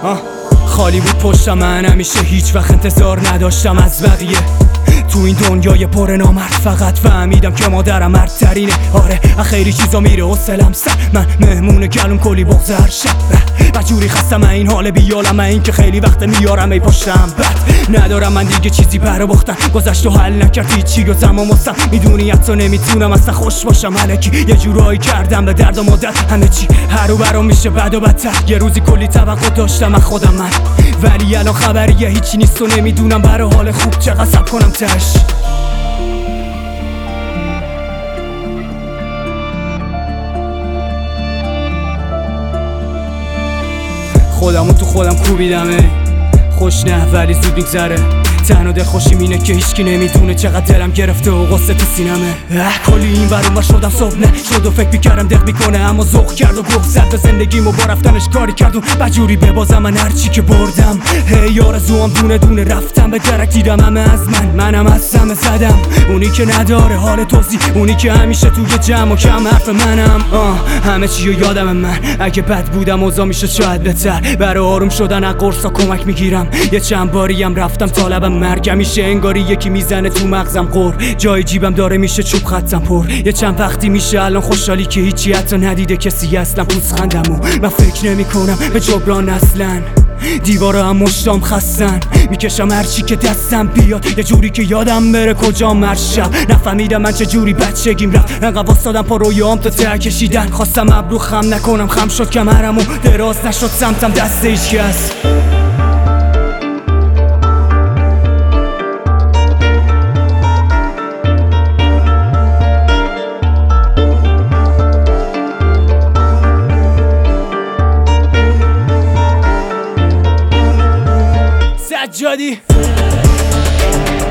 خالی بود پشتم، من همیشه هیچ وقت انتظار نداشتم از بقیه. تو این دنیای پر نامرد فقط فهمیدم که مادرم مردترینه. آره خیلی چیزا میره حوصله‌ام سر، من مهمون گلون کلی بغض هر شب. و جوری خستم این حال بیالم، این که خیلی وقت میارم ای پشتم بد. ندارم من دیگه چیزی برا باختن، گذشت و حل نکرد هیچی و تمام مستم. میدونی حتی نمیتونم اصلا خوش باشم، الکی یه جورایی کردم به درد و مدت. همه چی هر و برام میشه بد و بدتر. یه روزی کلی توقع داشتم از خودم من، ولی الان خبریه هیچی نیست و نمیدونم برای حال خوب چقدر صبر کنم تش. خودمو تو خودم کوبیدم، خوش نه ولی زود میگذره. تنها دلخوشیم اینه که هیچکی نمیدونه چقدر دلم گرفته و غصه تو سینمه. کلی این ور اون ور شدم صبح نه شد و فکر میکردم دق میکنه، اما ذوق کرد و گفت زد به زندگیمو با رفتنش کاری کردم. بجوری ببازم من هرچی که بردم، هی آرزوام دونه دونه رفتم به درک. دیدم همه از منم از همه زدم. اونی که نداره حال توضیح، اونی که همیشه توی جمع و کم حرف منم. همه چیو یادم من، اگه بد بودم اوضاع میشه شاید بهتر. برای آروم شدن از قرصا کمک میگیرم. یه چند باریم رفتم طالبم مرگ، میشه انگاری یکی میزنه تو مغزم قور. جای جیبم داره میشه چوب خطم پر. یه چند وقتی میشه الان خوشحالی که هیچی حتی ندیده کسی اصلا پوزخندمو. من فکر نمی کنم به جبران اصلا، دیوارا هم مشتام خستن. میکشم هرچی که دستم بیاد، یه جوری که یادم بره کجا مرشم. نفهمیدم من چه جوری بچگیم رفت، انقدر واسادم پا رویام تا ته کشیدن. خواستم ابرو خم نکنم، خم شد کمرم و دراز نشد سمتم دست هیچ کس. سجادی